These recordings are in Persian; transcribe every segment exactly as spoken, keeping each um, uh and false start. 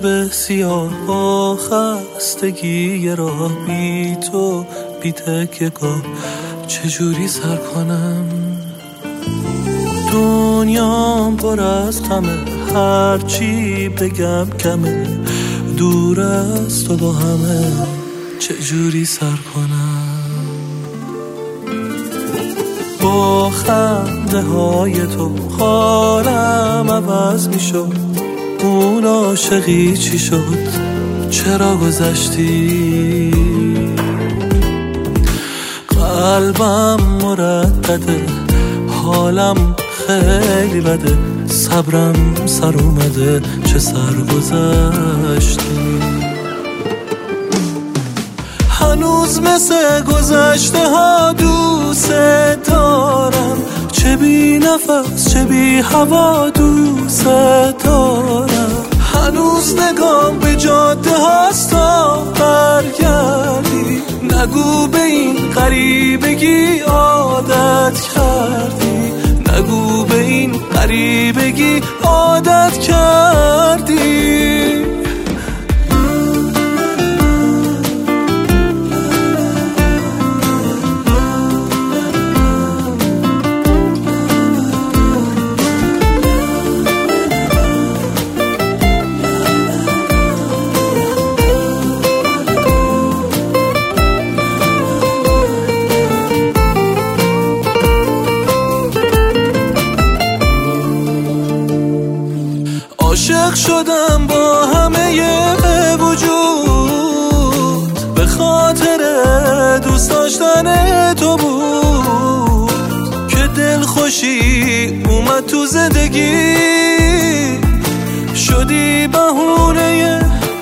شب سیاه و خستگی راه بی تو بی تکیه‌گاه چجوری سر کنم؟ دنیام پر از غمه، هرچی بگم کمه، دور از تو با همه چجوری سر کنم؟ با خنده های تو حالم عوض می شد، اون عاشقی چی شد؟ چرا گذشتی؟ قلبم مردده، حالم خیلی بده، صبرم سر اومده، چه سر گذشتی؟ هنوز مثل گذشته ها دوست دارم، چه بی نفس چه بی هوا دوست دارم. هنوز نگام به جاده هاست تا برگردی، نگو به این غریبگی عادت کردی، نگو به این غریبگی عادت کردی. عاشق شدم با همه وجود، به خاطر دوست داشتن تو بود که دل خوشی اومد تو زندگی، شدی بهونه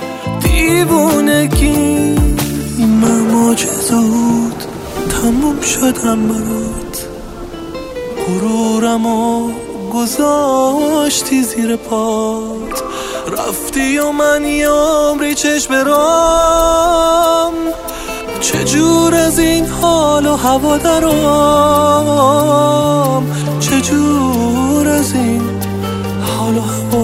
دیوونگی. من معجزات تموم شدم برات، غرورمو گذاشتی زیر پات، رفتی و من یه عمری چشم برام، چجور از این حال و هوا درام، چجور از این حال و هوا.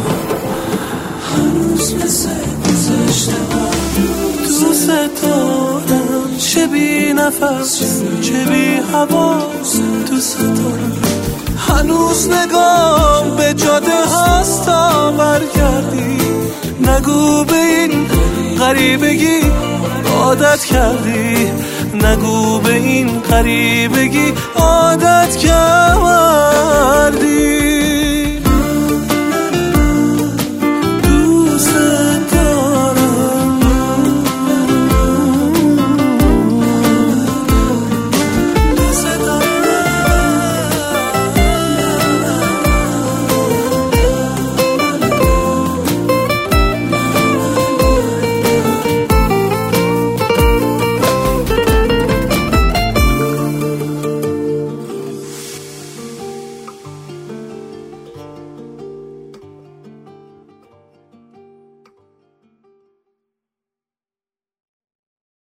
هنوز مثل گذشته ها دوست دارم، چه بی نفس چه بی هوا دوست دارم. هنوز نگام به جاده هست تا برگردی، نگو به این غریبگی عادت کردی، نگو به این غریبگی عادت کردی.